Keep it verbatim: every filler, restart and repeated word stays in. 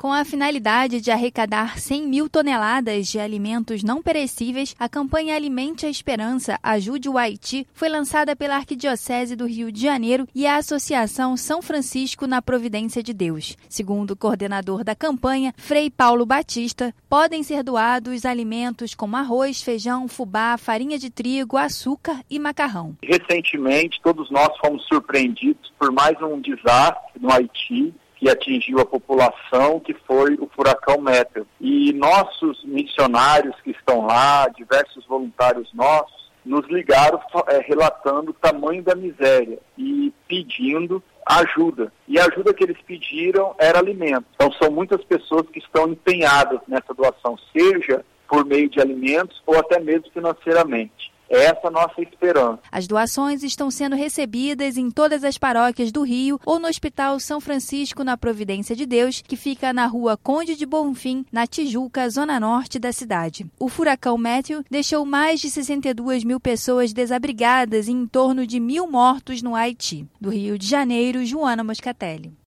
Com a finalidade de arrecadar cem mil toneladas de alimentos não perecíveis, a campanha Alimente a Esperança, Ajude o Haiti foi lançada pela Arquidiocese do Rio de Janeiro e a Associação São Francisco na Providência de Deus. Segundo o coordenador da campanha, Frei Paulo Batista, podem ser doados alimentos como arroz, feijão, fubá, farinha de trigo, açúcar e macarrão. Recentemente, todos nós fomos surpreendidos por mais um desastre no Haiti, que atingiu a população, que foi o furacão Matthew. E nossos missionários que estão lá, diversos voluntários nossos, nos ligaram é, relatando o tamanho da miséria e pedindo ajuda. E a ajuda que eles pediram era alimento. Então são muitas pessoas que estão empenhadas nessa doação, seja por meio de alimentos ou até mesmo financeiramente. Essa é a nossa esperança. As doações estão sendo recebidas em todas as paróquias do Rio ou no Hospital São Francisco na Providência de Deus, que fica na rua Conde de Bonfim, na Tijuca, zona norte da cidade. O furacão Matthew deixou mais de sessenta e duas mil pessoas desabrigadas e em torno de mil mortos no Haiti. Do Rio de Janeiro, Joana Moscatelli.